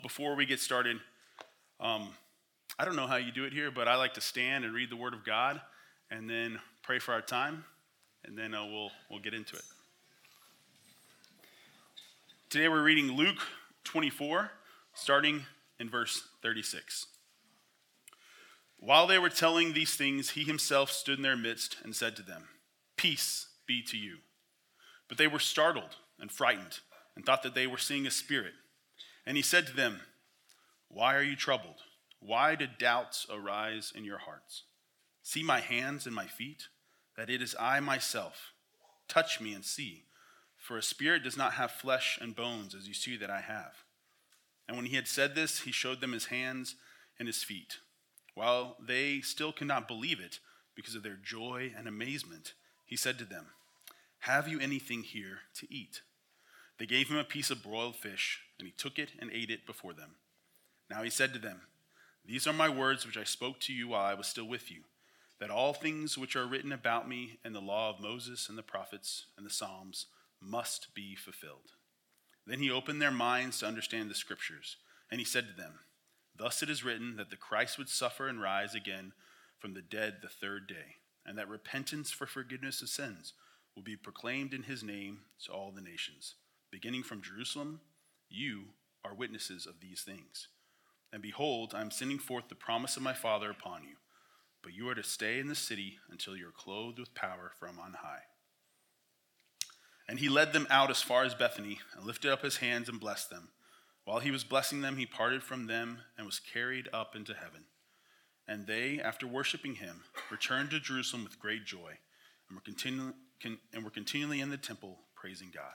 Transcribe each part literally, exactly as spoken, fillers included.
Before we get started, um, I don't know how you do it here, but I like to stand and read the Word of God and then pray for our time, and then uh, we'll we'll get into it. Today we're reading Luke twenty-four, starting in verse thirty-six. While they were telling these things, he himself stood in their midst and said to them, "Peace be to you." But they were startled and frightened and thought that they were seeing a spirit. And he said to them, "Why are you troubled? Why did doubts arise in your hearts? See my hands and my feet, that it is I myself. Touch me and see, for a spirit does not have flesh and bones as you see that I have." And when he had said this, he showed them his hands and his feet. While they still could not believe it because of their joy and amazement, he said to them, "Have you anything here to eat?" They gave him a piece of broiled fish, and he took it and ate it before them. Now he said to them, "These are my words which I spoke to you while I was still with you, that all things which are written about me in the law of Moses and the prophets and the Psalms must be fulfilled." Then he opened their minds to understand the scriptures, and he said to them, "Thus it is written that the Christ would suffer and rise again from the dead the third day, and that repentance for forgiveness of sins will be proclaimed in his name to all the nations. Beginning from Jerusalem, you are witnesses of these things. And behold, I am sending forth the promise of my Father upon you, but you are to stay in the city until you are clothed with power from on high." And he led them out as far as Bethany, and lifted up his hands and blessed them. While he was blessing them, he parted from them and was carried up into heaven. And they, after worshiping him, returned to Jerusalem with great joy, and were continually, and were continually in the temple praising God.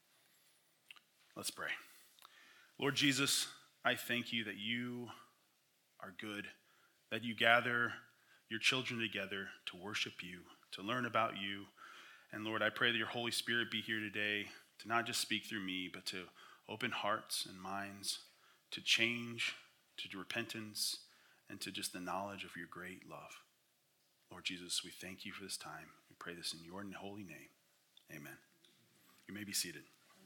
Let's pray. Lord Jesus, I thank you that you are good, that you gather your children together to worship you, to learn about you. And Lord, I pray that your Holy Spirit be here today to not just speak through me, but to open hearts and minds to change, to repentance, and to just the knowledge of your great love. Lord Jesus, we thank you for this time. We pray this in your holy name. Amen. You may be seated.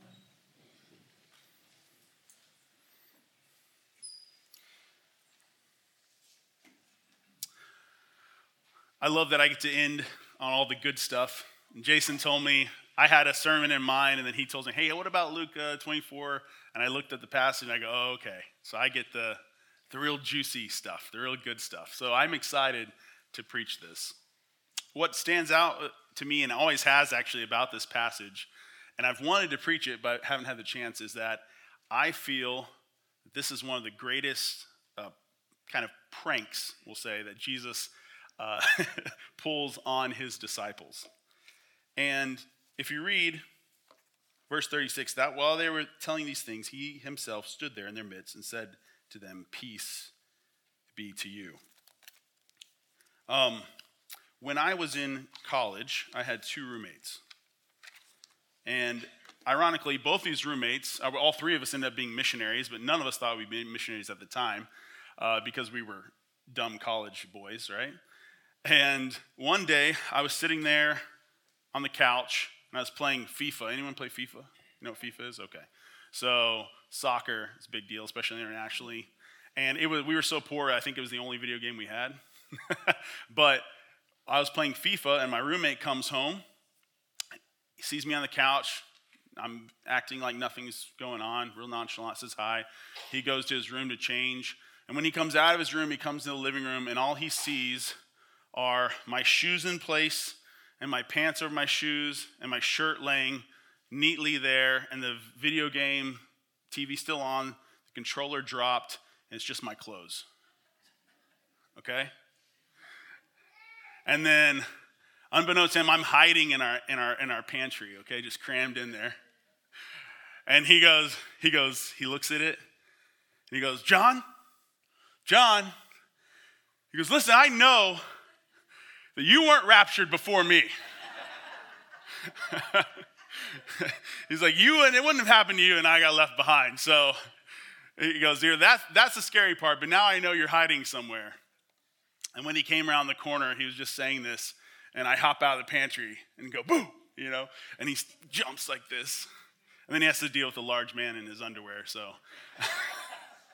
I love that I get to end on all the good stuff. And Jason told me I had a sermon in mind, and then he told me, "Hey, what about Luke uh, twenty-four? And I looked at the passage, and I go, "Oh, okay." So I get the, the real juicy stuff, the real good stuff. So I'm excited to preach this. What stands out to me, and always has actually, about this passage, and I've wanted to preach it but haven't had the chance, is that I feel that this is one of the greatest uh, kind of pranks, we'll say, that Jesus Uh, pulls on his disciples. And if you read verse thirty-six, that while they were telling these things, he himself stood there in their midst and said to them, "Peace be to you." Um, when I was in college, I had two roommates. And ironically, both these roommates, all three of us ended up being missionaries, but none of us thought we'd be missionaries at the time uh, because we were dumb college boys, right? And one day, I was sitting there on the couch, and I was playing FIFA. Anyone play FIFA? You know what FIFA is? Okay. So soccer is a big deal, especially internationally. And it was we were so poor, I think it was the only video game we had. But I was playing FIFA, and my roommate comes home. He sees me on the couch. I'm acting like nothing's going on, real nonchalant, says hi. He goes to his room to change. And when he comes out of his room, he comes to the living room, and all he sees are my shoes in place, and my pants over my shoes, and my shirt laying neatly there, and the video game T V still on, the controller dropped, and it's just my clothes. Okay? And then, unbeknownst to him, I'm hiding in our in our in our pantry, okay, just crammed in there. And he goes, he goes, he looks at it, and he goes, "John, John," he goes, "Listen, I know that you weren't raptured before me." He's like, "You, and it wouldn't have happened to you, and I got left behind." So he goes, "Here, that's that's the scary part, but now I know you're hiding somewhere." And when he came around the corner, he was just saying this, and I hop out of the pantry and go, "Boo!" You know, and he jumps like this, and then he has to deal with a large man in his underwear. So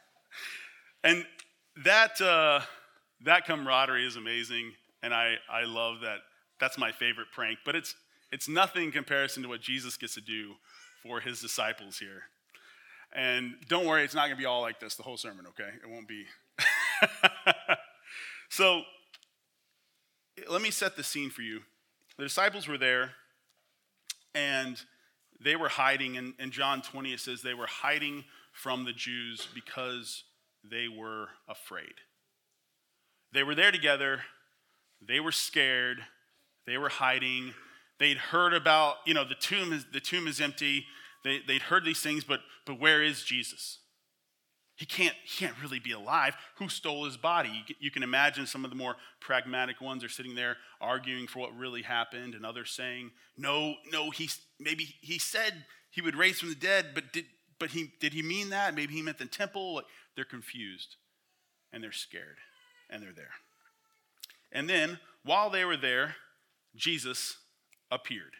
And that uh, that camaraderie is amazing, and I, I love that. That's my favorite prank, but it's it's nothing in comparison to what Jesus gets to do for his disciples here. And don't worry, it's not going to be all like this the whole sermon, okay? It won't be. So let me set the scene for you. The disciples were there, and they were hiding. In, in John twenty, it says they were hiding from the Jews because they were afraid. They were there together. They were scared. They were hiding. They'd heard about, you know, the tomb is the tomb is empty. They, they'd heard these things, but but where is Jesus? He can't, he can't really be alive. Who stole his body? You, you can imagine some of the more pragmatic ones are sitting there arguing for what really happened, and others saying, no, no, he, maybe he said he would raise from the dead, but did but he did he mean that? Maybe he meant the temple. Like, they're confused, and they're scared, and they're there. And then, while they were there, Jesus appeared.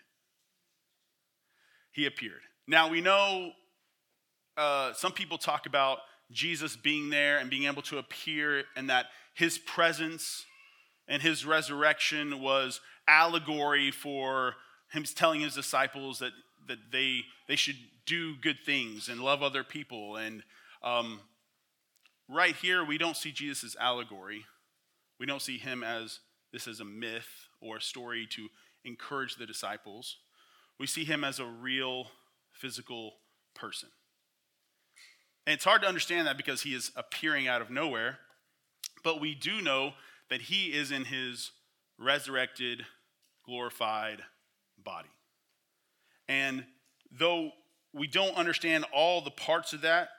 He appeared. Now, we know uh, some people talk about Jesus being there and being able to appear, and that his presence and his resurrection was allegory for him telling his disciples that, that they, they should do good things and love other people. And um, right here, we don't see Jesus as allegory. We don't see him as this as a myth or a story to encourage the disciples. We see him as a real physical person. And it's hard to understand that because he is appearing out of nowhere, but we do know that he is in his resurrected, glorified body. And though we don't understand all the parts of that,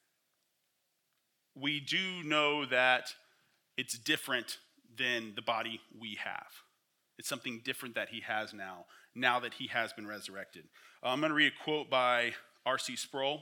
we do know that it's different than the body we have. It's something different that he has now, now that he has been resurrected. Uh, I'm going to read a quote by R C Sproul.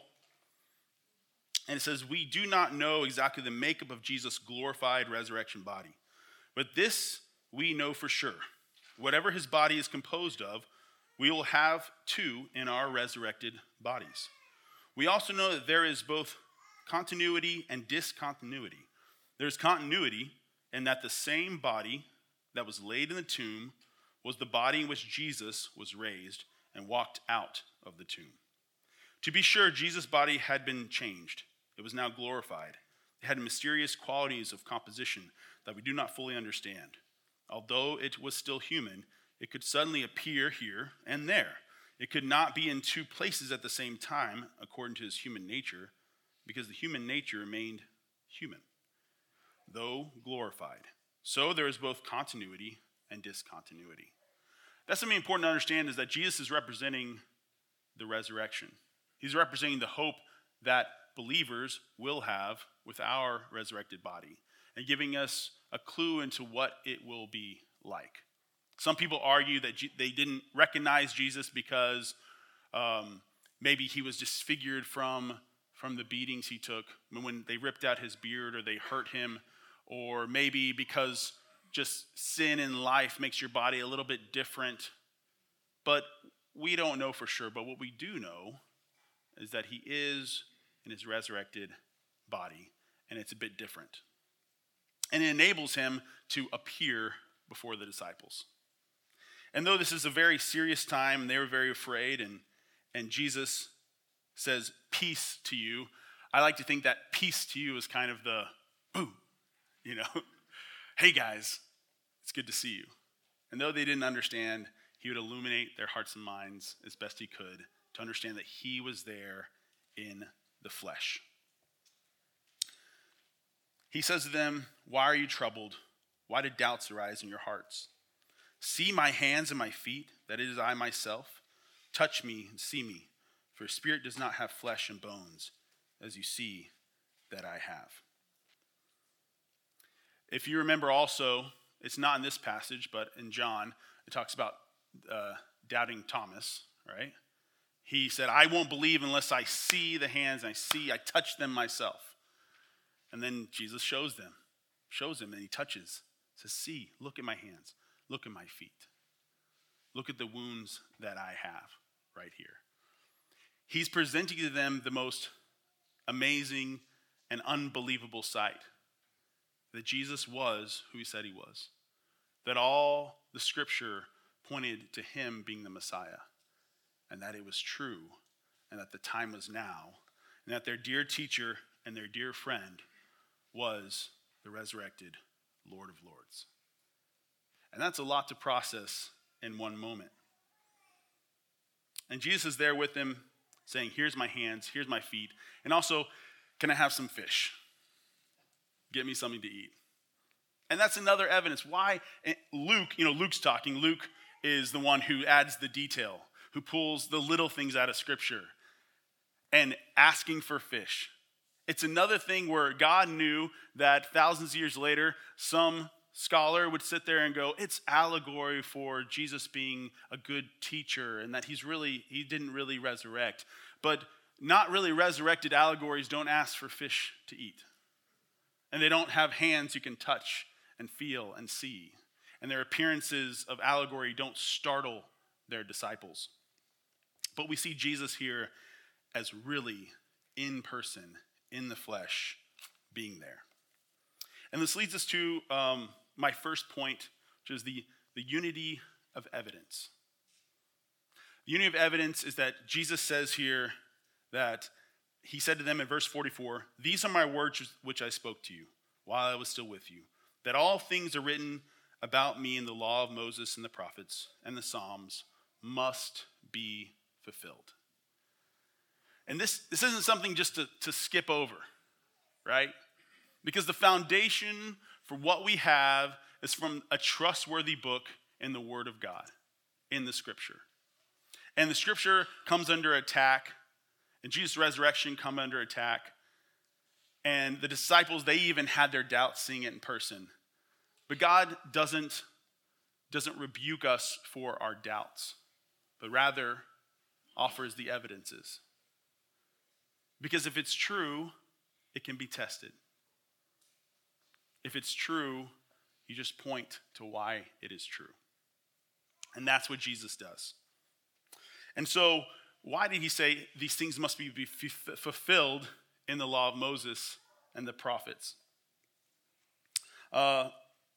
And it says, "We do not know exactly the makeup of Jesus' glorified resurrection body, but this we know for sure. Whatever his body is composed of, we will have too in our resurrected bodies. We also know that there is both continuity and discontinuity. There's continuity in that the same body that was laid in the tomb was the body in which Jesus was raised and walked out of the tomb. To be sure, Jesus' body had been changed. It was now glorified. It had mysterious qualities of composition that we do not fully understand. Although it was still human, it could suddenly appear here and there. It could not be in two places at the same time, according to his human nature, because the human nature remained human, though glorified. So there is both continuity and discontinuity." That's something important to understand, is that Jesus is representing the resurrection. He's representing the hope that believers will have with our resurrected body, and giving us a clue into what it will be like. Some people argue that they didn't recognize Jesus because um, maybe he was disfigured from, from the beatings he took when they ripped out his beard or they hurt him, or maybe because just sin in life makes your body a little bit different. But we don't know for sure. But what we do know is that he is in his resurrected body, and it's a bit different. And it enables him to appear before the disciples. And though this is a very serious time, and they were very afraid, and, and Jesus says, "Peace to you," I like to think that peace to you is kind of the, boom, you know, hey guys, it's good to see you. And though they didn't understand, he would illuminate their hearts and minds as best he could to understand that he was there in the flesh. He says to them, "Why are you troubled? Why did doubts arise in your hearts? See my hands and my feet, that it is I myself. Touch me and see me, for spirit does not have flesh and bones, as you see that I have." If you remember also, it's not in this passage, but in John, it talks about uh, doubting Thomas, right? He said, "I won't believe unless I see the hands and I see, I touch them myself." And then Jesus shows them, shows him, and he touches, says, "See, look at my hands, look at my feet. Look at the wounds that I have right here." He's presenting to them the most amazing an unbelievable sight. That Jesus was who he said he was. That all the scripture pointed to him being the Messiah. And that it was true. And that the time was now. And that their dear teacher and their dear friend was the resurrected Lord of Lords. And that's a lot to process in one moment. And Jesus is there with them saying, here's my hands, here's my feet. And also, can I have some fish? Get me something to eat. And that's another evidence. Why? Luke, you know, Luke's talking. Luke is the one who adds the detail, who pulls the little things out of Scripture. And asking for fish. It's another thing where God knew that thousands of years later, some scholar would sit there and go, it's allegory for Jesus being a good teacher and that he's really, he didn't really resurrect. But not really resurrected allegories don't ask for fish to eat. And they don't have hands you can touch and feel and see. And their appearances of allegory don't startle their disciples. But we see Jesus here as really in person, in the flesh, being there. And this leads us to um, my first point, which is the, the unity of evidence. The unity of evidence is that Jesus says here that he said to them in verse forty-four, these are my words which I spoke to you while I was still with you, that all things are written about me in the law of Moses and the prophets and the Psalms must be fulfilled. And this, this isn't something just to, to skip over, right? Because the foundation for what we have is from a trustworthy book in the Word of God, in the Scripture. And the Scripture comes under attack, and Jesus' resurrection come under attack. And the disciples, they even had their doubts seeing it in person. But God doesn't, doesn't rebuke us for our doubts, but rather offers the evidences. Because if it's true, it can be tested. If it's true, you just point to why it is true. And that's what Jesus does. And so, why did he say these things must be, be f- fulfilled in the law of Moses and the prophets? Uh,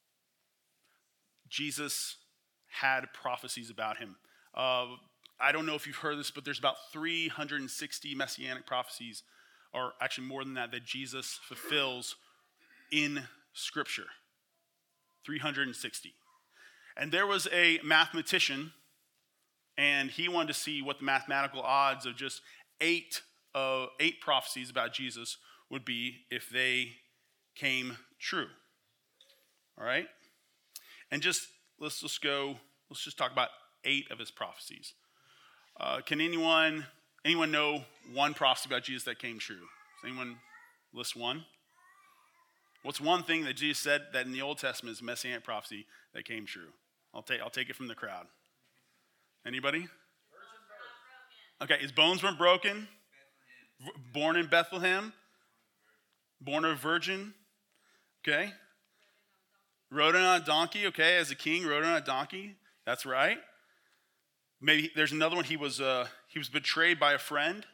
Jesus had prophecies about him. Uh, I don't know if you've heard this, but there's about three hundred sixty messianic prophecies, or actually more than that, that Jesus fulfills in Scripture. three hundred sixty. And there was a mathematician, and he wanted to see what the mathematical odds of just eight, uh, eight prophecies about Jesus would be if they came true. All right? And just, let's just go, let's just talk about eight of his prophecies. Uh, can anyone anyone know one prophecy about Jesus that came true? Does anyone list one? What's one thing that Jesus said that in the Old Testament is a messianic prophecy that came true? I'll take I'll take it from the crowd. Anybody? Okay, his bones weren't broken. V- born in Bethlehem. Born of a virgin. Okay. Rode on a donkey. Okay, as a king, rode on a donkey. That's right. Maybe there's another one. He was uh, he was betrayed by a friend.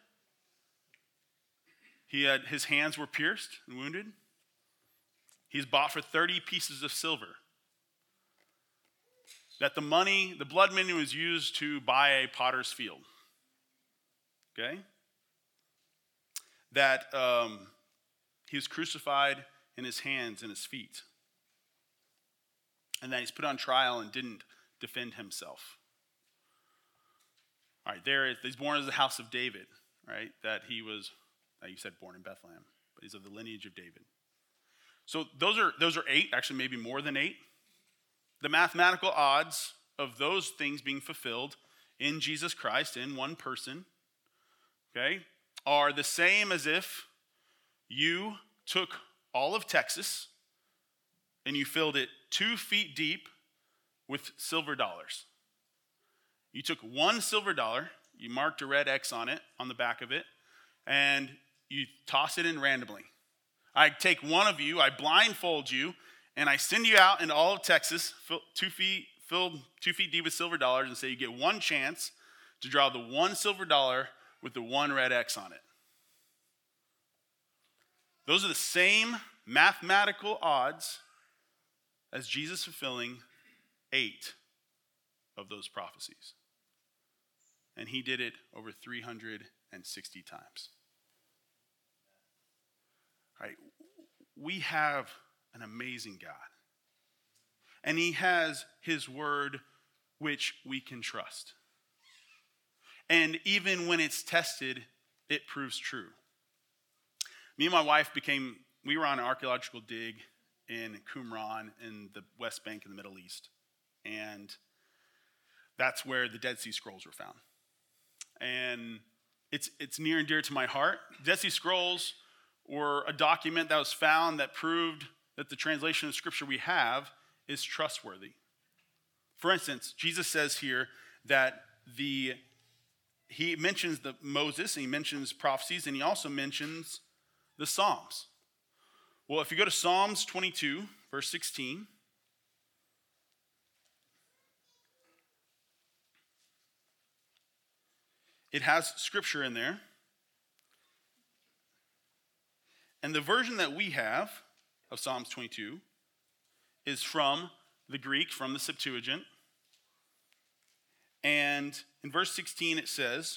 He had his hands were pierced and wounded. He's bought for thirty pieces of silver. That the money, the blood money was used to buy a potter's field. Okay? That um, he was crucified in his hands and his feet. And that he's put on trial and didn't defend himself. All right, there is, he's born as the house of David, right? That he was, you said born in Bethlehem, but he's of the lineage of David. So those are those are eight, actually maybe more than eight. The mathematical odds of those things being fulfilled in Jesus Christ, in one person, okay, are the same as if you took all of Texas and you filled it two feet deep with silver dollars. You took one silver dollar, you marked a red X on it, on the back of it, and you toss it in randomly. I take one of you, I blindfold you, and I send you out into all of Texas, two feet, filled two feet deep with silver dollars, and say you get one chance to draw the one silver dollar with the one red X on it. Those are the same mathematical odds as Jesus fulfilling eight of those prophecies. And he did it over three hundred sixty times. All right, we have an amazing God. And he has his word which we can trust. And even when it's tested, it proves true. Me and my wife became, we were on an archaeological dig in Qumran in the West Bank in the Middle East. And that's where the Dead Sea Scrolls were found. And it's it's near and dear to my heart. Dead Sea Scrolls were a document that was found that proved that the translation of Scripture we have is trustworthy. For instance, Jesus says here that the he mentions the Moses, and he mentions prophecies, and he also mentions the Psalms. Well, if you go to Psalms twenty-two, verse sixteen, it has scripture in there. And the version that we have of Psalms twenty-two is from the Greek, from the Septuagint. And in verse sixteen it says,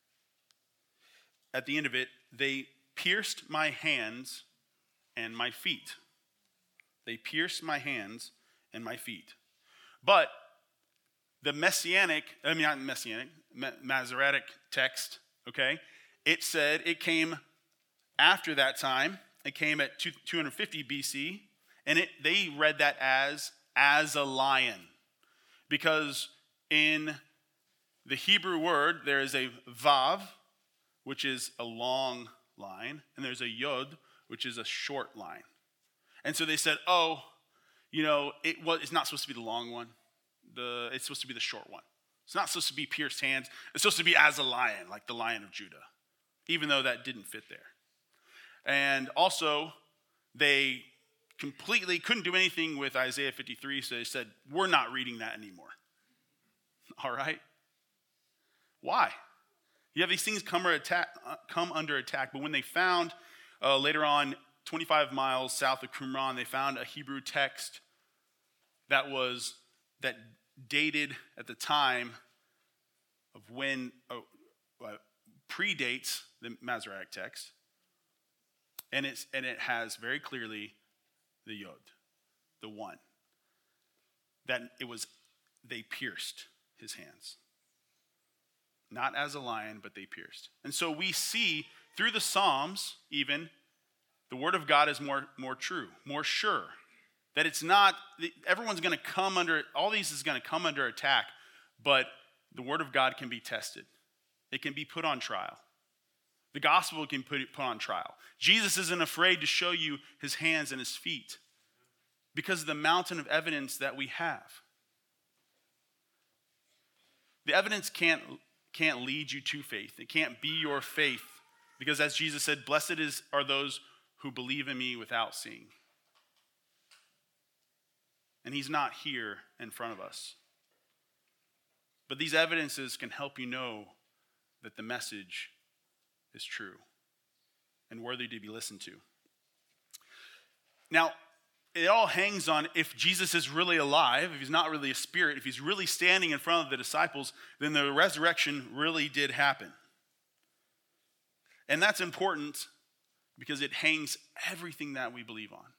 at the end of it, they pierced my hands and my feet. They pierced my hands and my feet. But the messianic, I mean not messianic, Masoretic text, okay, it said it came after that time. It came at two hundred fifty B C, and it they read that as as a lion, because in the Hebrew word there is a vav, which is a long line, and there's a yod, which is a short line. And so they said, oh, you know, it was it's not supposed to be the long one. The it's supposed to be the short one. It's not supposed to be pierced hands. It's supposed to be as a lion, like the Lion of Judah, even though that didn't fit there. And also, they completely couldn't do anything with Isaiah fifty-three, so they said, we're not reading that anymore. All right? Why? You have these things come, or attack, uh, come under attack, but when they found, uh, later on, twenty-five miles south of Qumran, they found a Hebrew text that was, that dated at the time of when, oh, uh, predates the Masoretic text. And it's and it has very clearly the yod, the one. That it was, they pierced his hands. Not as a lion, but they pierced. And so we see through the Psalms even, the word of God is more, more true, more sure. That it's not, everyone's going to come under, all these is going to come under attack, but the word of God can be tested. It can be put on trial. The gospel can put it put on trial. Jesus isn't afraid to show you his hands and his feet because of the mountain of evidence that we have. The evidence can't, can't lead you to faith. It can't be your faith because, as Jesus said, blessed is, are those who believe in me without seeing. And he's not here in front of us. But these evidences can help you know that the message is true and worthy to be listened to. Now, it all hangs on if Jesus is really alive, if he's not really a spirit, if he's really standing in front of the disciples, then the resurrection really did happen. And that's important because it hangs everything that we believe on.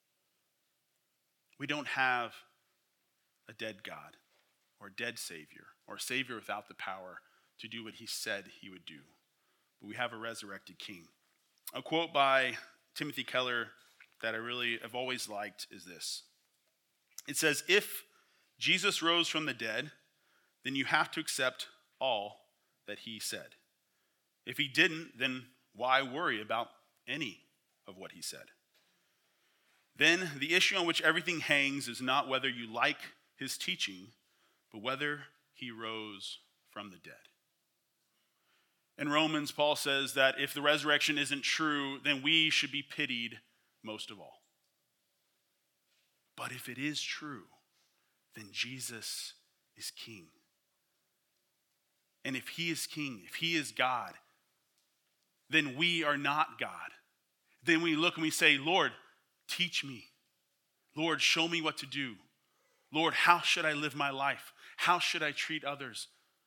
We don't have a dead God or a dead Savior or a Savior without the power to do what he said he would do. But we have a resurrected King. A quote by Timothy Keller that I really have always liked is this. It says, if Jesus rose from the dead, then you have to accept all that he said. If he didn't, then why worry about any of what he said? Then the issue on which everything hangs is not whether you like his teaching, but whether he rose from the dead. In Romans, Paul says that if the resurrection isn't true, then we should be pitied most of all. But if it is true, then Jesus is king. And if he is king, if he is God, then we are not God. Then we look and we say, Lord, teach me. Lord, show me what to do. Lord, how should I live my life? How should I treat others?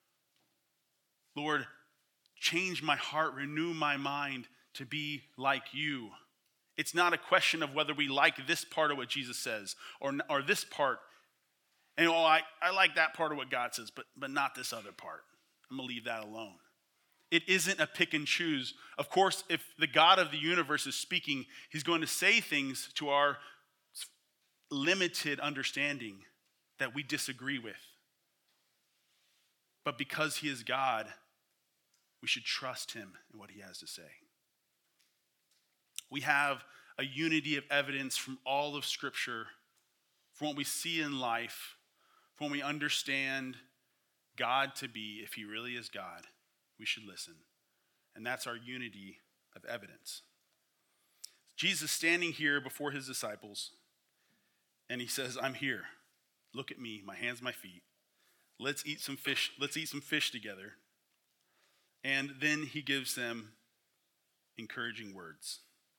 Lord, change my heart, renew my mind to be like you. It's not a question of whether we like this part of what Jesus says or, or this part. And oh, I, I like that part of what God says, but, but not this other part. I'm going to leave that alone. It isn't a pick and choose. Of course, if the God of the universe is speaking, he's going to say things to our limited understanding that we disagree with. But because he is God, we should trust him in what he has to say. We have a unity of evidence from all of Scripture, from what we see in life, from what we understand God to be. If he really is God, we should listen. And that's our unity of evidence. Jesus standing here before his disciples, and he says, I'm here. Look at me, my hands, my feet. Let's eat some fish. Let's eat some fish together. And then he gives them encouraging words.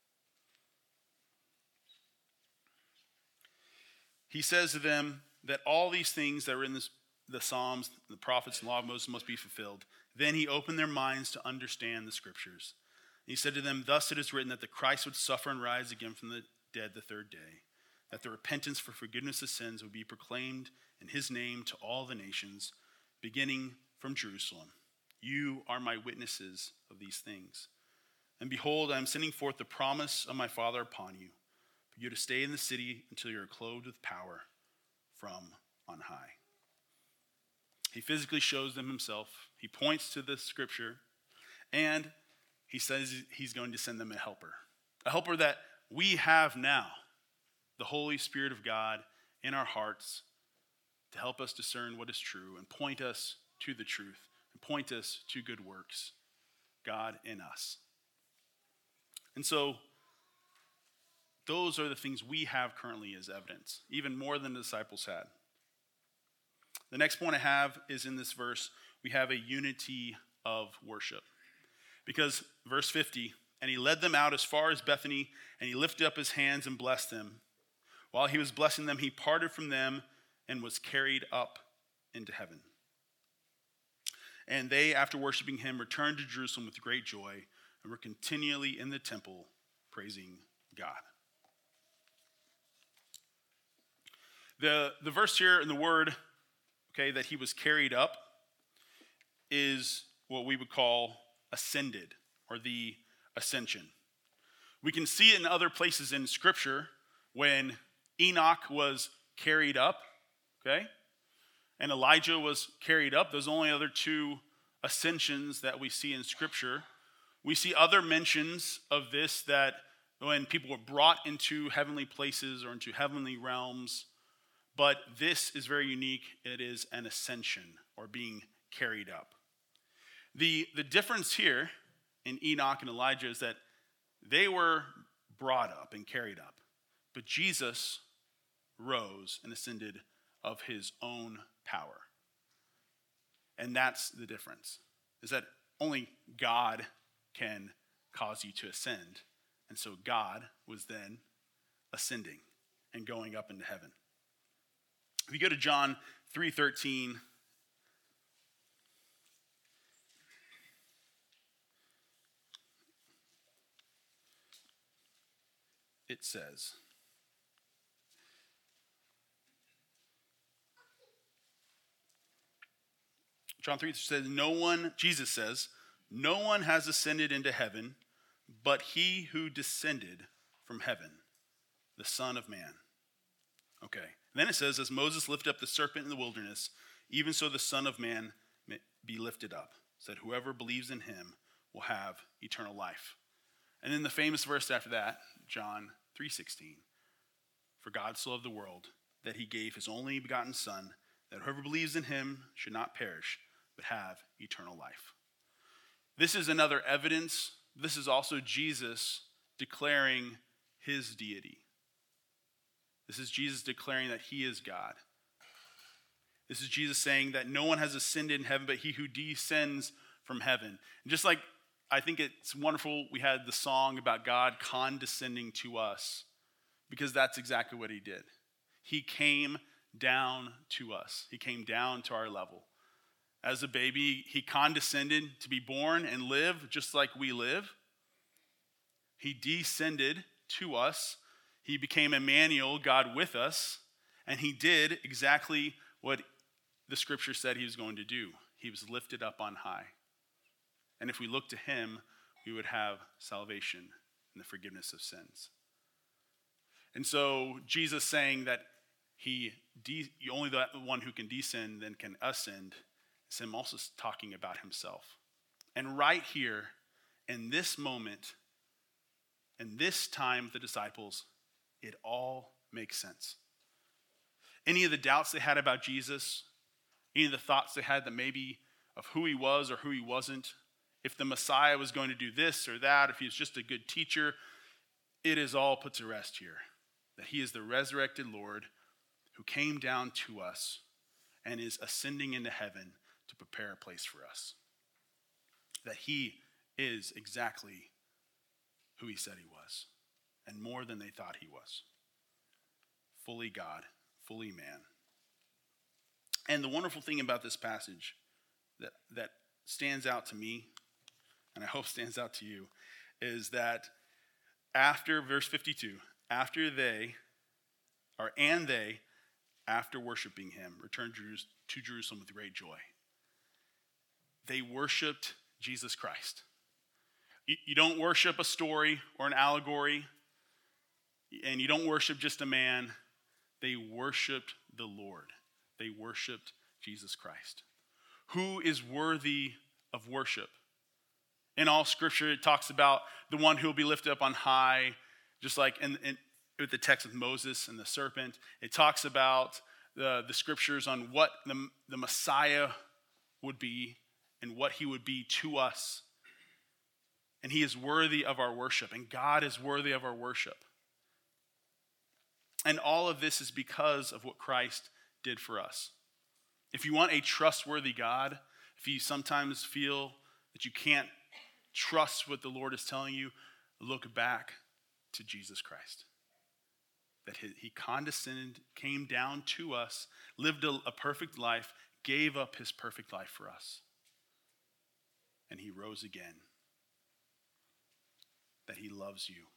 He says to them that all these things that are in this, the Psalms, the prophets, and law of Moses must be fulfilled. Then he opened their minds to understand the Scriptures. And he said to them, thus it is written that the Christ would suffer and rise again from the dead the third day, that the repentance for forgiveness of sins would be proclaimed in his name to all the nations, beginning from Jerusalem. You are my witnesses of these things. And behold, I am sending forth the promise of my Father upon you, for you to stay in the city until you are clothed with power from on high. He physically shows them himself. He points to the Scripture, and he says he's going to send them a helper. A helper that we have now, the Holy Spirit of God in our hearts, to help us discern what is true and point us to the truth and point us to good works, God in us. And so those are the things we have currently as evidence, even more than the disciples had. The next point I have is in this verse, we have a unity of worship. Because verse fifty, and he led them out as far as Bethany, and he lifted up his hands and blessed them. While he was blessing them, he parted from them and was carried up into heaven. And they, after worshiping him, returned to Jerusalem with great joy and were continually in the temple praising God. The, the verse here in the word, okay, that he was carried up is what we would call ascended, or the ascension. We can see it in other places in Scripture when Enoch was carried up, okay, and Elijah was carried up. Those are only other two ascensions that we see in Scripture. We see other mentions of this, that when people were brought into heavenly places or into heavenly realms, but this is very unique. It is an ascension, or being carried up. The, the difference here in Enoch and Elijah is that they were brought up and carried up, but Jesus rose and ascended of his own power. And that's the difference, is that only God can cause you to ascend. And so God was then ascending and going up into heaven. If you go to John three thirteen, it says, John three says, no one, Jesus says, no one has ascended into heaven but he who descended from heaven, the Son of Man. Okay. And then it says, as Moses lifted up the serpent in the wilderness, even so the Son of Man may be lifted up, so that whoever believes in him will have eternal life. And then the famous verse after that, John three sixteen, for God so loved the world that he gave his only begotten Son, that whoever believes in him should not perish, but have eternal life. This is another evidence. This is also Jesus declaring his deity. This is Jesus declaring that he is God. This is Jesus saying that no one has ascended in heaven but he who descends from heaven. And just like I think it's wonderful we had the song about God condescending to us, because that's exactly what he did. He came down to us. He came down to our level. As a baby, he condescended to be born and live just like we live. He descended to us. He became Emmanuel, God with us, and he did exactly what the scripture said he was going to do. He was lifted up on high. And if we look to him, we would have salvation and the forgiveness of sins. And so Jesus saying that he de- only the one who can descend then can ascend is him also talking about himself. And right here, in this moment, in this time with the disciples, it all makes sense. Any of the doubts they had about Jesus, any of the thoughts they had that maybe of who he was or who he wasn't, if the Messiah was going to do this or that, if he was just a good teacher, it is all put to rest here. That he is the resurrected Lord who came down to us and is ascending into heaven to prepare a place for us. That he is exactly who he said he was, and more than they thought he was. Fully God, fully man. And the wonderful thing about this passage that, that stands out to me, and I hope stands out to you, is that after verse fifty-two, after they, or and they, after worshiping him, returned to Jerusalem with great joy. They worshiped Jesus Christ. You, you don't worship a story or an allegory, and you don't worship just a man. They worshiped the Lord. They worshiped Jesus Christ. Who is worthy of worship? In all scripture, it talks about the one who will be lifted up on high, just like in, in with the text of Moses and the serpent. It talks about the, the scriptures on what the, the Messiah would be and what he would be to us. And he is worthy of our worship, and God is worthy of our worship. And all of this is because of what Christ did for us. If you want a trustworthy God, if you sometimes feel that you can't trust what the Lord is telling you, look back to Jesus Christ. That he condescended, came down to us, lived a, a perfect life, gave up his perfect life for us. And he rose again. That he loves you.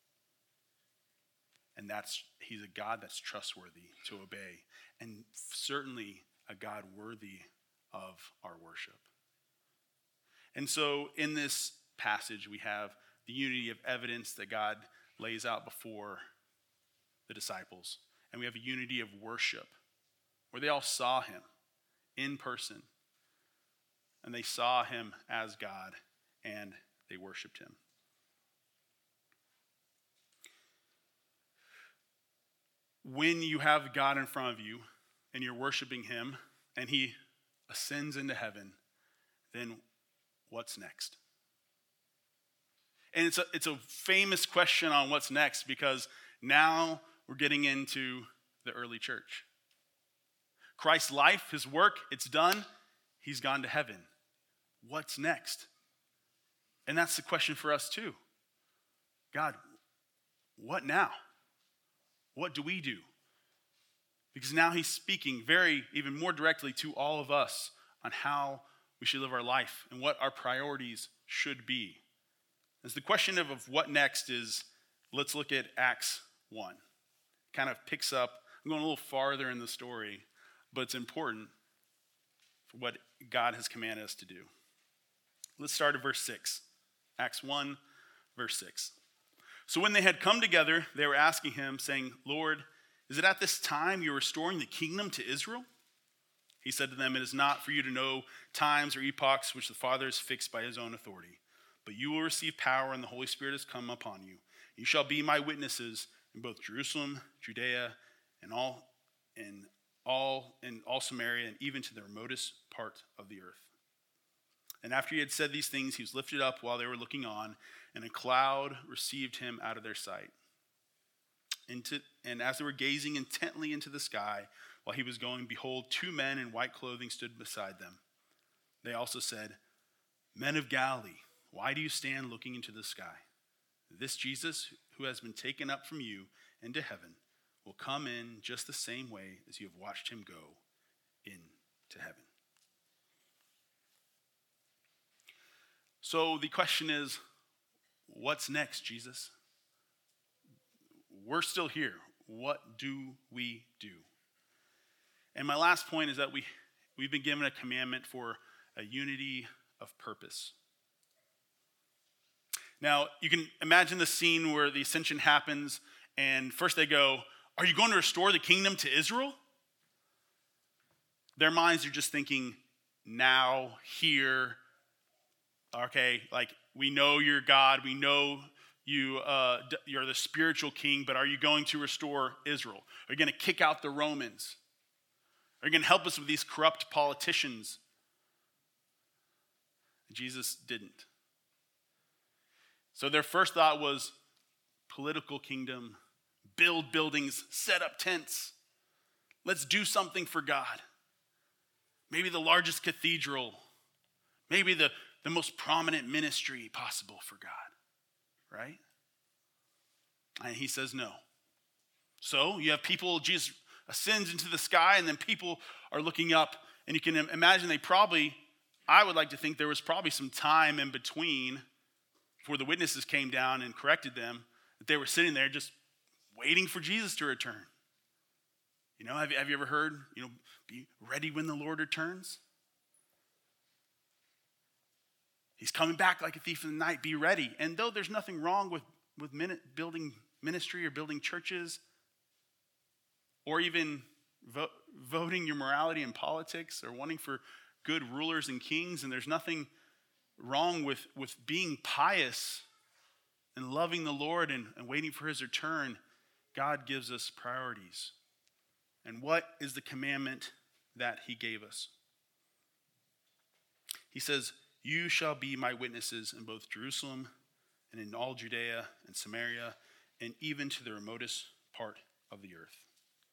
And that's he's a God that's trustworthy to obey. And certainly a God worthy of our worship. And so in this passage, we have the unity of evidence that God lays out before the disciples. And we have a unity of worship where they all saw him in person. And they saw him as God and they worshiped him. When you have God in front of you and you're worshiping him and he ascends into heaven, then what's next? And it's a, it's a famous question on what's next, because now we're getting into the early church. Christ's life, his work, it's done. He's gone to heaven. What's next? And that's the question for us too. God, what now? What do we do? Because now he's speaking very, even more directly to all of us on how we should live our life and what our priorities should be. As the question of, of what next is, let's look at Acts one. Kind of picks up, I'm going a little farther in the story, but it's important for what God has commanded us to do. Let's start at verse six. Acts one, verse six. So when they had come together, they were asking him, saying, Lord, is it at this time you're restoring the kingdom to Israel? He said to them, it is not for you to know times or epochs which the Father has fixed by his own authority, but you will receive power and the Holy Spirit has come upon you. You shall be my witnesses in both Jerusalem, Judea, and all in all in all Samaria, and even to the remotest part of the earth. And after he had said these things, he was lifted up while they were looking on, and a cloud received him out of their sight. Into, and as they were gazing intently into the sky while he was going, behold, two men in white clothing stood beside them. They also said, Men of Galilee, why do you stand looking into the sky? This Jesus who has been taken up from you into heaven will come in just the same way as you have watched him go into heaven. So the question is, what's next, Jesus? We're still here. What do we do? And my last point is that we, we've been given a commandment for a unity of purpose. Now, you can imagine the scene where the ascension happens, and first they go, are you going to restore the kingdom to Israel? Their minds are just thinking, now, here, okay, like, we know you're God, we know you, uh, you're the spiritual king, but are you going to restore Israel? Are you going to kick out the Romans? Are you going to help us with these corrupt politicians? Jesus didn't. So their first thought was political kingdom, build buildings, set up tents. Let's do something for God. Maybe the largest cathedral. Maybe the, the most prominent ministry possible for God, right? And he says no. So you have people, Jesus ascends into the sky, and then people are looking up, and you can imagine they probably, I would like to think there was probably some time in between before the witnesses came down and corrected them, that they were sitting there just waiting for Jesus to return. You know, have you, have you ever heard, you know, be ready when the Lord returns? He's coming back like a thief in the night. Be ready. And though there's nothing wrong with, with min- building ministry or building churches, or even vo- voting your morality in politics, or wanting for good rulers and kings, and there's nothing wrong with, with being pious and loving the Lord and, and waiting for his return, God gives us priorities. And what is the commandment that he gave us? He says, you shall be my witnesses in both Jerusalem and in all Judea and Samaria and even to the remotest part of the earth.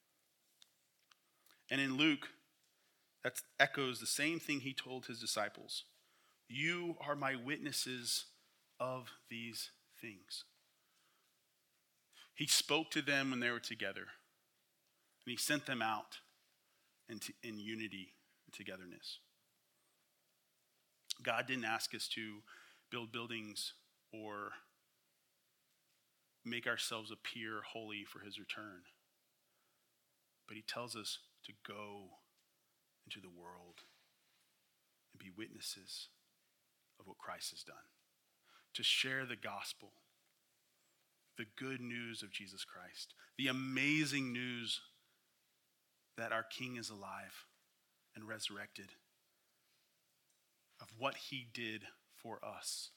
And in Luke, that echoes the same thing he told his disciples. You are my witnesses of these things. He spoke to them when they were together, and he sent them out in, t- in unity and togetherness. God didn't ask us to build buildings or make ourselves appear holy for his return, but he tells us to go into the world and be witnesses of what Christ has done, to share the gospel, the good news of Jesus Christ, the amazing news that our King is alive and resurrected, of what he did for us.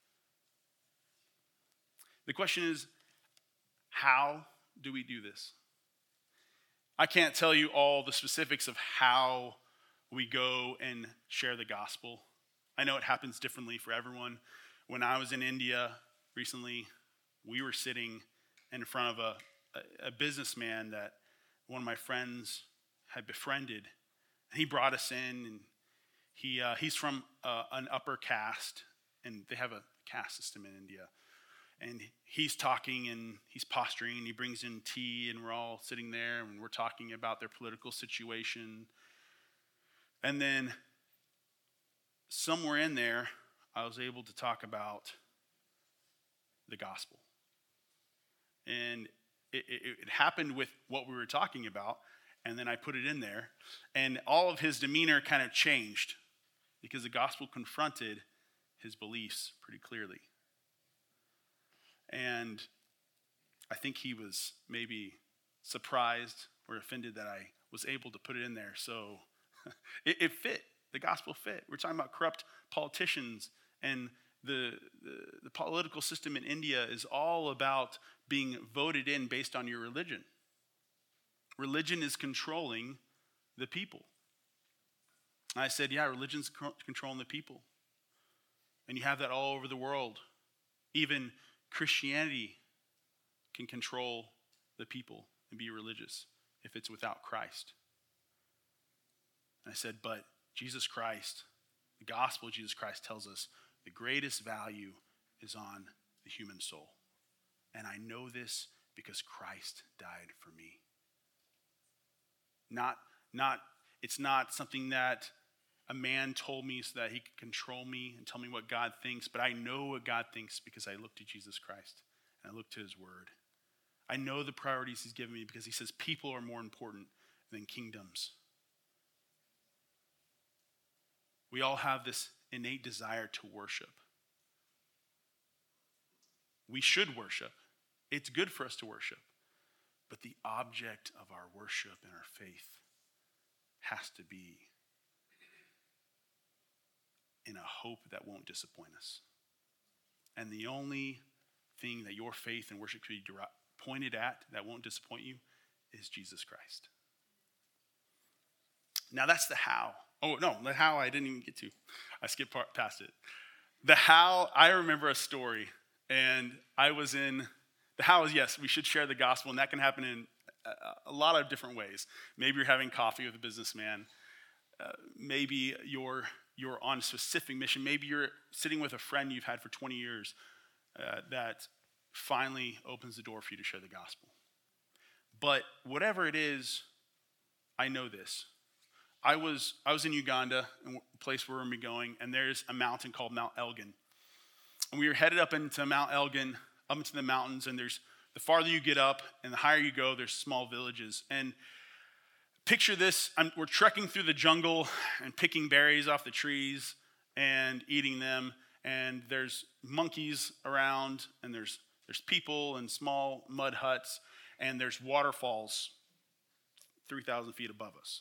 The question is, how do we do this? I can't tell you all the specifics of how we go and share the gospel. I know it happens differently for everyone. When I was in India recently, we were sitting in front of a, a, a businessman that one of my friends had befriended. And he brought us in, and he uh, he's from uh, an upper caste, and they have a caste system in India. And he's talking and he's posturing, and he brings in tea, and we're all sitting there and we're talking about their political situation. And then somewhere in there, I was able to talk about the gospel. And it, it, it happened with what we were talking about, and then I put it in there, and all of his demeanor kind of changed because the gospel confronted his beliefs pretty clearly. And I think he was maybe surprised or offended that I was able to put it in there. So it, it fit. The gospel fit. We're talking about corrupt politicians, and the, the, the political system in India is all about being voted in based on your religion. Religion is controlling the people. I said, yeah, religion's controlling the people. And you have that all over the world. Even Christianity can control the people and be religious if it's without Christ. And I said, but Jesus Christ, the gospel of Jesus Christ tells us the greatest value is on the human soul. And I know this because Christ died for me. Not, not, it's not something that a man told me so that he could control me and tell me what God thinks, but I know what God thinks because I look to Jesus Christ and I look to his word. I know the priorities he's given me because he says people are more important than kingdoms. We all have this innate desire to worship. We should worship. It's good for us to worship. But the object of our worship and our faith has to be in a hope that won't disappoint us. And the only thing that your faith and worship should be pointed at that won't disappoint you is Jesus Christ. Now that's the how. Oh, no, the how I didn't even get to. I skipped part, past it. The how, I remember a story, and I was in, the how is, yes, we should share the gospel, and that can happen in a, a lot of different ways. Maybe you're having coffee with a businessman. Uh, maybe you're you're on a specific mission. Maybe you're sitting with a friend you've had for twenty years uh, that finally opens the door for you to share the gospel. But whatever it is, I know this. I was I was in Uganda, a place where we're going to be going, and there's a mountain called Mount Elgin. And we were headed up into Mount Elgin, up into the mountains, and there's the farther you get up and the higher you go, there's small villages. And picture this, I'm, we're trekking through the jungle and picking berries off the trees and eating them, and there's monkeys around, and there's there's people in small mud huts, and there's waterfalls three thousand feet above us.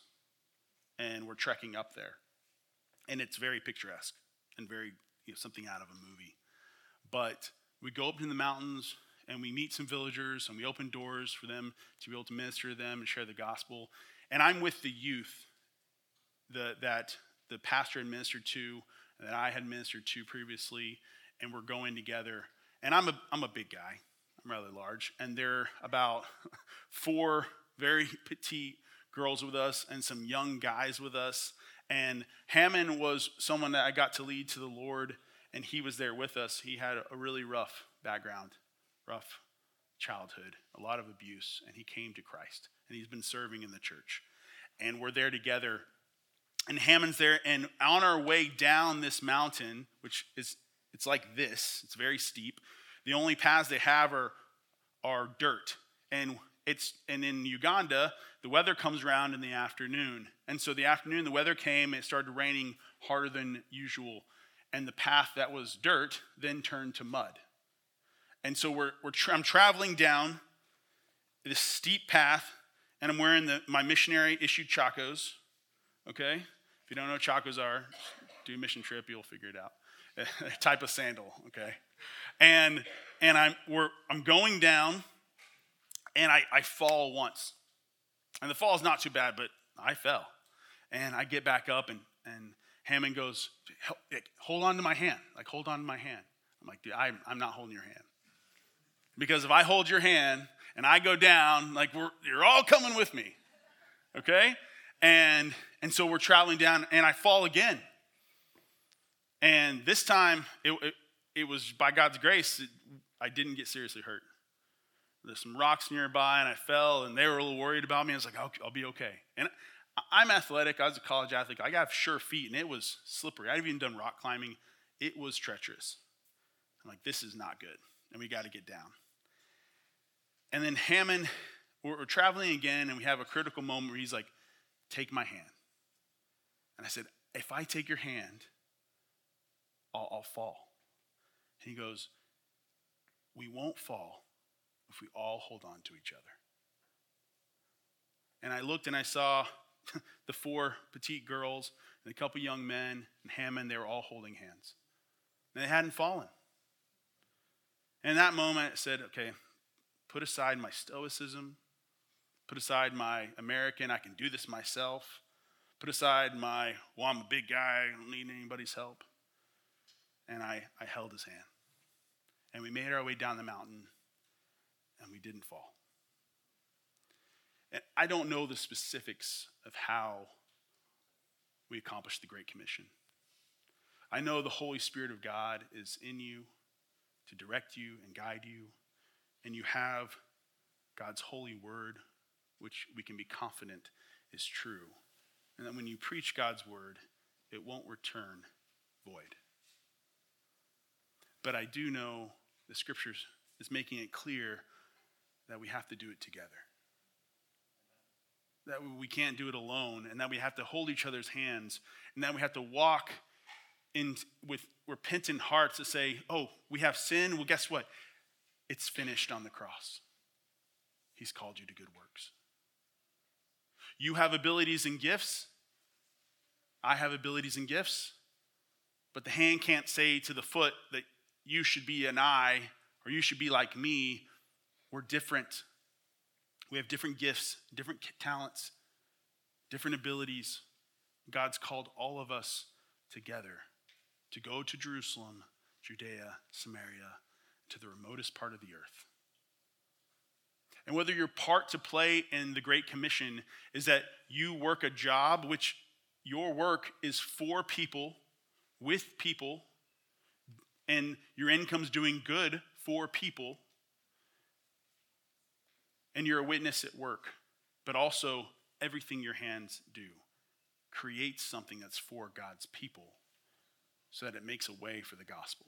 And we're trekking up there. And it's very picturesque and very, you know, something out of a movie. But we go up in the mountains and we meet some villagers and we open doors for them to be able to minister to them and share the gospel. And I'm with the youth the, that the pastor had ministered to and that I had ministered to previously, and we're going together. And I'm a I'm a big guy. I'm rather large. And there are about four very petite girls with us and some young guys with us. And Hammond was someone that I got to lead to the Lord, and he was there with us. He had a really rough background, rough childhood, a lot of abuse, and he came to Christ, and he's been serving in the church. And we're there together, and Hammond's there, and on our way down this mountain, which is, it's like this, it's very steep, the only paths they have are, are dirt, and It's and in Uganda, the weather comes around in the afternoon. And so the afternoon, the weather came, it started raining harder than usual. And the path that was dirt then turned to mud. And so we're, we're tra- I'm traveling down this steep path, and I'm wearing the, my missionary-issued chacos, okay? If you don't know what chacos are, do a mission trip, you'll figure it out. A type of sandal, okay? And and I'm we're I'm going down, and I, I fall once. And the fall is not too bad, but I fell. And I get back up, and, and Hammond goes, hold on to my hand. Like, hold on to my hand. I'm like, dude, I'm, I'm not holding your hand. Because if I hold your hand and I go down, like, we're, you're all coming with me. Okay? And, and so we're traveling down, and I fall again. And this time, it, it, it was by God's grace, it, I didn't get seriously hurt. There's some rocks nearby, and I fell, and they were a little worried about me. I was like, I'll, I'll be okay. And I'm athletic. I was a college athlete. I got sure feet, and it was slippery. I'd even done rock climbing. It was treacherous. I'm like, this is not good, and we got to get down. And then Hammond, we're, we're traveling again, and we have a critical moment where he's like, take my hand. And I said, if I take your hand, I'll, I'll fall. And he goes, we won't fall if we all hold on to each other. And I looked and I saw the four petite girls and a couple young men and Hammond, they were all holding hands. And they hadn't fallen. And in that moment, I said, okay, put aside my stoicism, put aside my American, I can do this myself, put aside my, well, I'm a big guy, I don't need anybody's help. And I, I held his hand. And we made our way down the mountain, and we didn't fall. And I don't know the specifics of how we accomplished the Great Commission. I know the Holy Spirit of God is in you to direct you and guide you, and you have God's holy word, which we can be confident is true. And that when you preach God's word, it won't return void. But I do know the scriptures is making it clear that we have to do it together. That we can't do it alone, and that we have to hold each other's hands, and that we have to walk in with repentant hearts to say, oh, we have sin. Well, guess what? It's finished on the cross. He's called you to good works. You have abilities and gifts. I have abilities and gifts. But the hand can't say to the foot that you should be an eye or you should be like me. We're different. We have different gifts, different talents, different abilities. God's called all of us together to go to Jerusalem, Judea, Samaria, to the remotest part of the earth. And whether your part to play in the Great Commission is that you work a job, which your work is for people, with people, and your income's doing good for people, and you're a witness at work, but also everything your hands do creates something that's for God's people so that it makes a way for the gospel.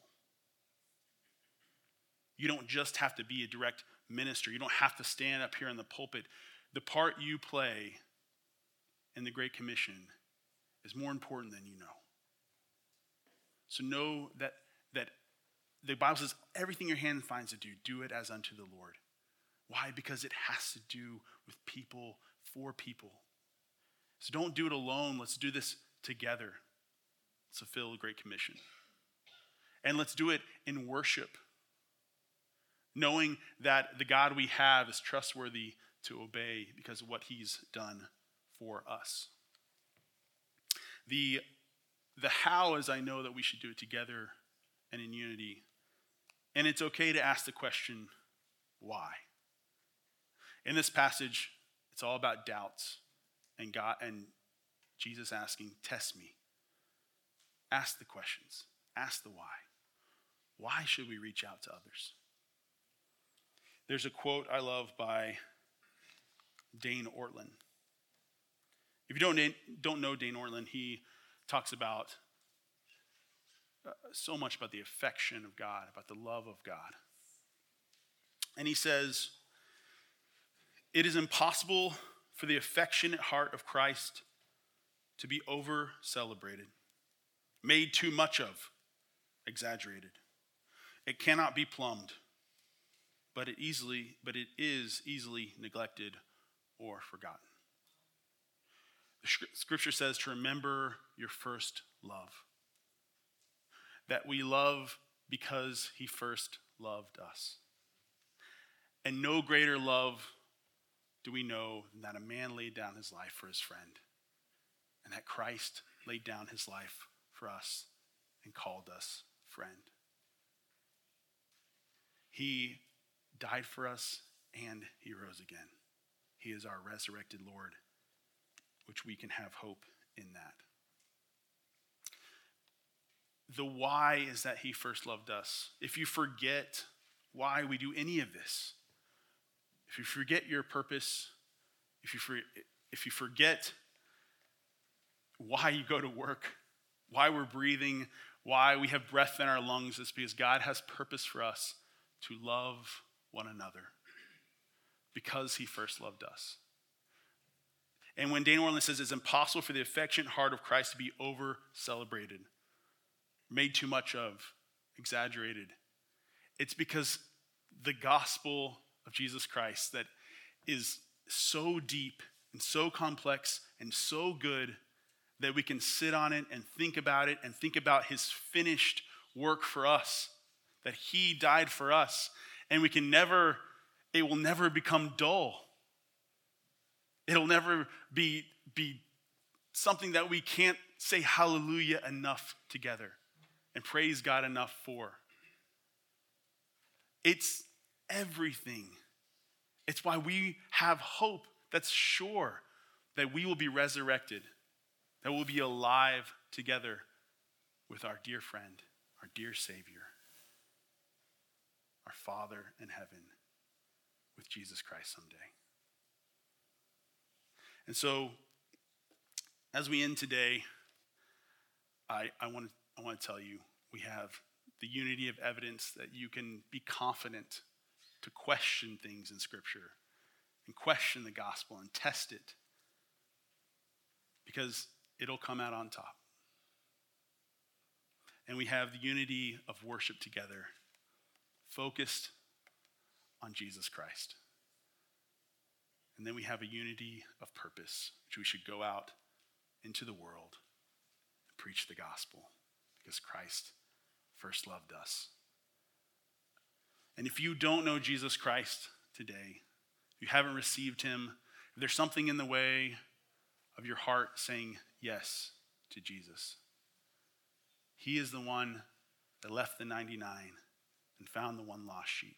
You don't just have to be a direct minister. You don't have to stand up here in the pulpit. The part you play in the Great Commission is more important than you know. So know that, that the Bible says everything your hand finds to do, do it as unto the Lord. Why? Because it has to do with people, for people. So don't do it alone. Let's do this together. Let's fulfill the Great Commission. And let's do it in worship, knowing that the God we have is trustworthy to obey because of what he's done for us. The, the how is I know that we should do it together and in unity. And it's okay to ask the question, why? In this passage, it's all about doubts and God and Jesus asking, test me. Ask the questions. Ask the why. Why should we reach out to others? There's a quote I love by Dane Ortlund. If you don't, don't know Dane Ortlund, he talks about uh, so much about the affection of God, about the love of God. And he says, it is impossible for the affectionate heart of Christ to be over-celebrated, made too much of, exaggerated. It cannot be plumbed, but it easily, but it is easily neglected or forgotten. The scripture says to remember your first love, that we love because he first loved us. And no greater love do we know than that a man laid down his life for his friend, and that Christ laid down his life for us and called us friend. He died for us and he rose again. He is our resurrected Lord, which we can have hope in that. The why is that he first loved us. If you forget why we do any of this, if you forget your purpose, if you for, if you forget why you go to work, why we're breathing, why we have breath in our lungs, it's because God has purpose for us to love one another because he first loved us. And when Dane Ortlund says it's impossible for the affectionate heart of Christ to be over-celebrated, made too much of, exaggerated, it's because the gospel of Jesus Christ that is so deep and so complex and so good that we can sit on it and think about it and think about his finished work for us, that he died for us, and we can never, it will never become dull. It'll never be, be something that we can't say hallelujah enough together and praise God enough for. It's everything. It's why we have hope that's sure that we will be resurrected, that we'll be alive together with our dear friend, our dear Savior, our Father in heaven, with Jesus Christ someday. And so, as we end today, I, I want to I want to tell you, we have the unity of evidence that you can be confident to question things in Scripture and question the gospel and test it, because it'll come out on top. And we have the unity of worship together, focused on Jesus Christ. And then we have a unity of purpose, which we should go out into the world and preach the gospel, because Christ first loved us. And if you don't know Jesus Christ today, if you haven't received him, if there's something in the way of your heart saying yes to Jesus, he is the one that left the ninety-nine and found the one lost sheep.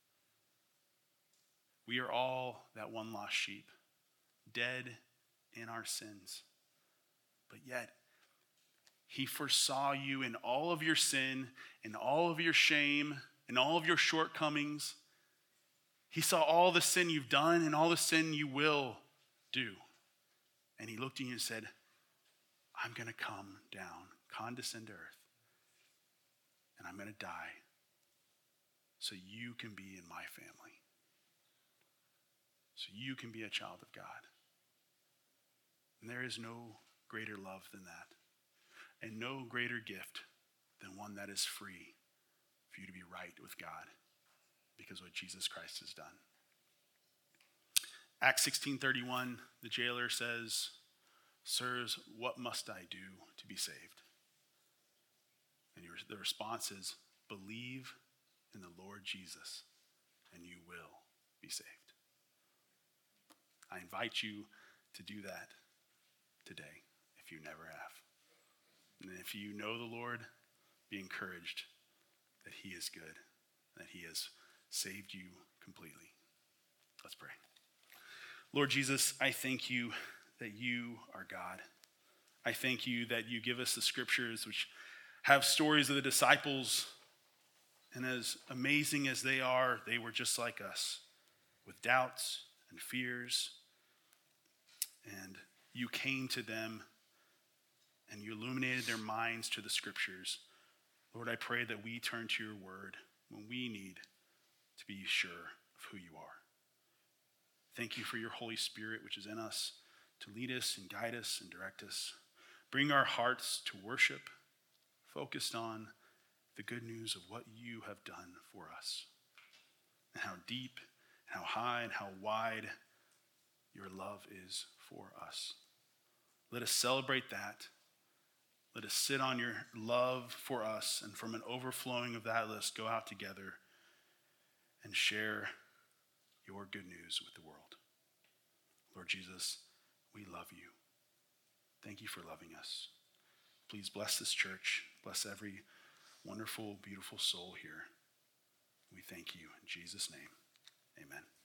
We are all that one lost sheep, dead in our sins. But yet, he foresaw you in all of your sin, in all of your shame, in all of your shortcomings. He saw all the sin you've done and all the sin you will do. And he looked at you and said, I'm going to come down, condescend to earth, and I'm going to die so you can be in my family, so you can be a child of God. And there is no greater love than that, and no greater gift than one that is free for you to be right with God because of what Jesus Christ has done. Acts sixteen thirty-one, the jailer says, Sirs, what must I do to be saved? And the response is, believe in the Lord Jesus, and you will be saved. I invite you to do that today if you never have. And if you know the Lord, be encouraged that he is good, that he has saved you completely. Let's pray. Lord Jesus, I thank you that you are God. I thank you that you give us the scriptures which have stories of the disciples, and as amazing as they are, they were just like us, with doubts and fears, and you came to them and you illuminated their minds to the scriptures. Lord, I pray that we turn to your word when we need to be sure of who you are. Thank you for your Holy Spirit, which is in us, to lead us and guide us and direct us. Bring our hearts to worship, focused on the good news of what you have done for us, and how deep, and how high, and how wide your love is for us. Let us celebrate that. Let us sit on your love for us, and from an overflowing of that, let us go out together and share your good news with the world. Lord Jesus, we love you. Thank you for loving us. Please bless this church. Bless every wonderful, beautiful soul here. We thank you. In Jesus' name, amen.